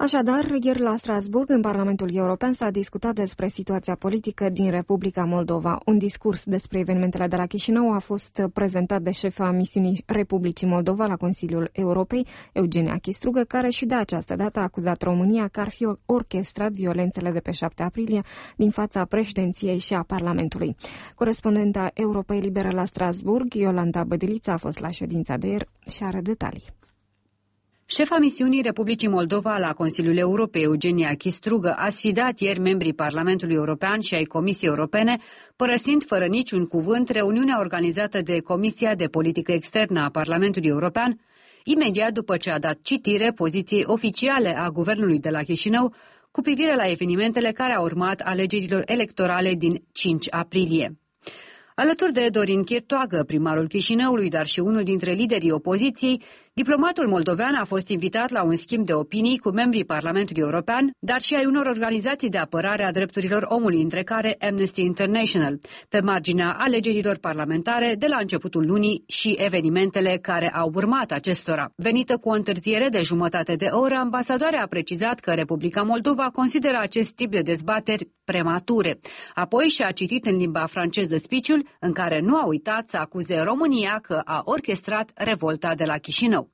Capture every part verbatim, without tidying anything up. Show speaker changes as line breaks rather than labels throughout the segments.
Așadar, ieri la Strasbourg, în Parlamentul European, s-a discutat despre situația politică din Republica Moldova. Un discurs despre evenimentele de la Chișinău a fost prezentat de șefa misiunii Republicii Moldova la Consiliul Europei, Eugenia Chistrugă, care și de această dată a acuzat România că ar fi orchestrat violențele de pe șapte aprilie din fața președinției și a Parlamentului. Corespondenta Europei Libere la Strasbourg, Iolanda Bădilița, a fost la ședința de ieri și are detalii.
Șefa misiunii Republicii Moldova la Consiliul Europei, Eugenia Chistrugă, a sfidat ieri membrii Parlamentului European și ai Comisiei Europene, părăsind fără niciun cuvânt reuniunea organizată de Comisia de Politică Externă a Parlamentului European, imediat după ce a dat citire poziției oficiale a guvernului de la Chișinău cu privire la evenimentele care au urmat alegerilor electorale din cinci aprilie. Alături de Dorin Chirtoagă, primarul Chișinăului, dar și unul dintre liderii opoziției, diplomatul moldovean a fost invitat la un schimb de opinii cu membrii Parlamentului European, dar și ai unor organizații de apărare a drepturilor omului, între care Amnesty International, pe marginea alegerilor parlamentare de la începutul lunii și evenimentele care au urmat acestora. Venită cu o întârziere de jumătate de oră, ambasadoarea a precizat că Republica Moldova consideră acest tip de dezbateri premature. Apoi și-a citit în limba franceză speech-ul în care nu a uitat să acuze România că a orchestrat revolta de la Chișinău.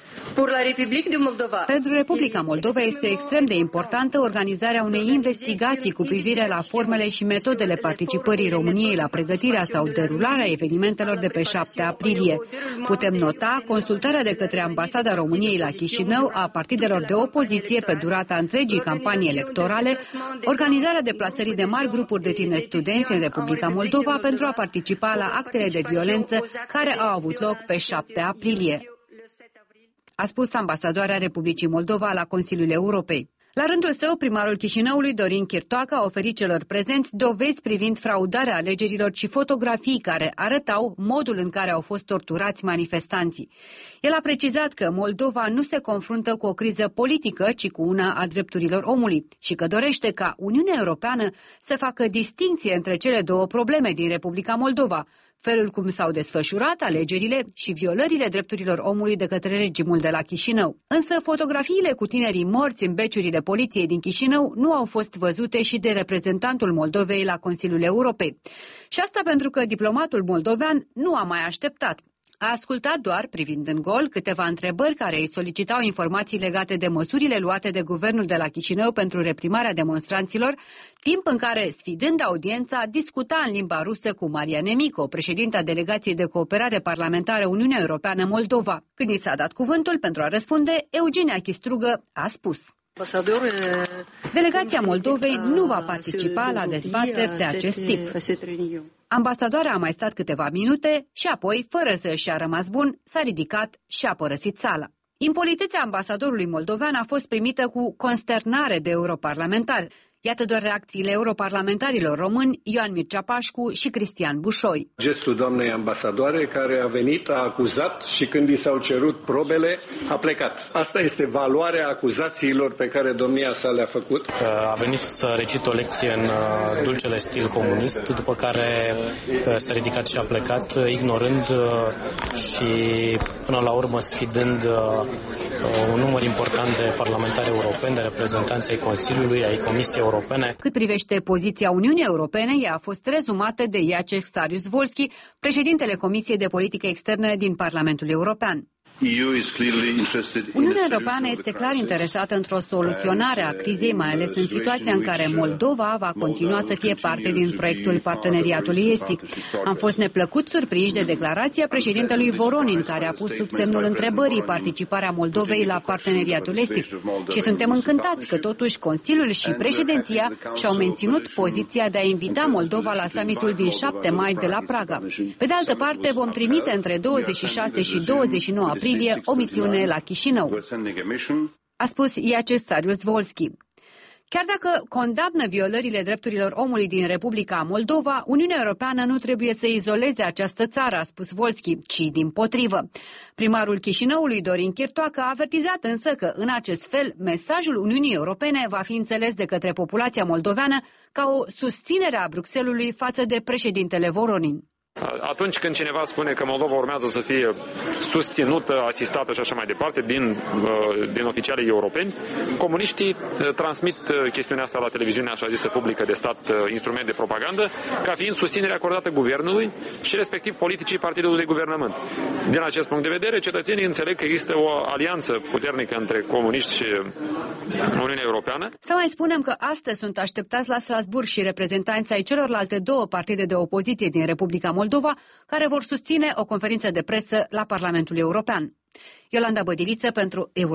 Pentru Republica Moldova este extrem de importantă organizarea unei investigații cu privire la formele și metodele participării României la pregătirea sau derularea evenimentelor de pe șapte aprilie. Putem nota consultarea de către Ambasada României la Chișinău a partidelor de opoziție pe durata întregii campanii electorale, organizarea deplasării de mari grupuri de tineri studenți în Republica Moldova pentru a participa la actele de violență care au avut loc pe șapte aprilie. A spus ambasadoarea Republicii Moldova la Consiliul Europei. La rândul său, primarul Chișinăului, Dorin Chirtoagă, a oferit celor prezenți dovezi privind fraudarea alegerilor și fotografii care arătau modul în care au fost torturați manifestanții. El a precizat că Moldova nu se confruntă cu o criză politică, ci cu una a drepturilor omului și că dorește ca Uniunea Europeană să facă distinție între cele două probleme din Republica Moldova, felul cum s-au desfășurat alegerile și violările drepturilor omului de către regimul de la Chișinău. Însă fotografiile cu tinerii morți în beciurile poliției din Chișinău nu au fost văzute și de reprezentantul Moldovei la Consiliul Europei. Și asta pentru că diplomatul moldovean nu a mai așteptat. A ascultat doar, privind în gol, câteva întrebări care îi solicitau informații legate de măsurile luate de guvernul de la Chișinău pentru reprimarea demonstranților, timp în care, sfidând audiența, discuta în limba rusă cu Maria Nemico, președinta Delegației de Cooperare Parlamentară Uniunea Europeană-Moldova. Când i s-a dat cuvântul pentru a răspunde, Eugenia Chistrugă a spus: Delegația Moldovei nu va participa la dezbateri de acest tip. Ambasadoarea a mai stat câteva minute și apoi, fără să și-a rămas bun, s-a ridicat și a părăsit sala. Impolitețea ambasadorului moldovean a fost primită cu consternare de europarlamentari. Iată doar reacțiile europarlamentarilor români Ioan Mircea Pașcu și Cristian Bușoi.
Gestul doamnei ambasadoare, care a venit, a acuzat și când i s-au cerut probele, a plecat. Asta este valoarea acuzațiilor pe care domnia sa le-a făcut.
A venit să recite o lecție în dulcele stil comunist, după care s-a ridicat și a plecat, ignorând și până la urmă sfidând un număr important de parlamentari europeni, de reprezentanți ai Consiliului, ai Comisiei Europene.
Cât privește poziția Uniunii Europene, ea a fost rezumată de Jacek Saryusz-Wolski, președintele Comisiei de Politică Externă din Parlamentul European. Uniunea Europeană este clar interesată într-o soluționare a crizei, mai ales în situația în care Moldova va continua să fie parte din proiectul Parteneriatului Estic. Am fost neplăcut surprinși de declarația președintelui Voronin, care a pus sub semnul întrebării participarea Moldovei la Parteneriatul Estic. Și suntem încântați că totuși Consiliul și președinția și-au menținut poziția de a invita Moldova la summitul din șapte mai de la Praga. Pe de altă parte, vom trimite între douăzeci și șase și douăzeci și nouă aprilie o misiune la Chișinău, a spus Jacek Saryusz-Wolski. Chiar dacă condamnă violările drepturilor omului din Republica Moldova, Uniunea Europeană nu trebuie să izoleze această țară, a spus Volski, ci dimpotrivă. Primarul Chișinăului, Dorin Chirtoagă, a avertizat însă că, în acest fel, mesajul Uniunii Europene va fi înțeles de către populația moldoveană ca o susținere a Bruxellesului față de președintele Voronin.
Atunci când cineva spune că Moldova urmează să fie susținută, asistată și așa mai departe din, din oficialii europeni, comuniștii transmit chestiunea asta la televiziunea așa zisă publică de stat, instrument de propagandă, ca fiind susținere acordată guvernului și respectiv politicii partidului de guvernământ. Din acest punct de vedere, cetățenii înțeleg că există o alianță puternică între comuniști și Uniunea Europeană.
Să mai spunem că astăzi sunt așteptați la Strasbourg și reprezentanții ai celorlalte două partide de opoziție din Republica Moldova, care vor susține o conferință de presă la Parlamentul European. Iolanda Bădiliță pentru Euro.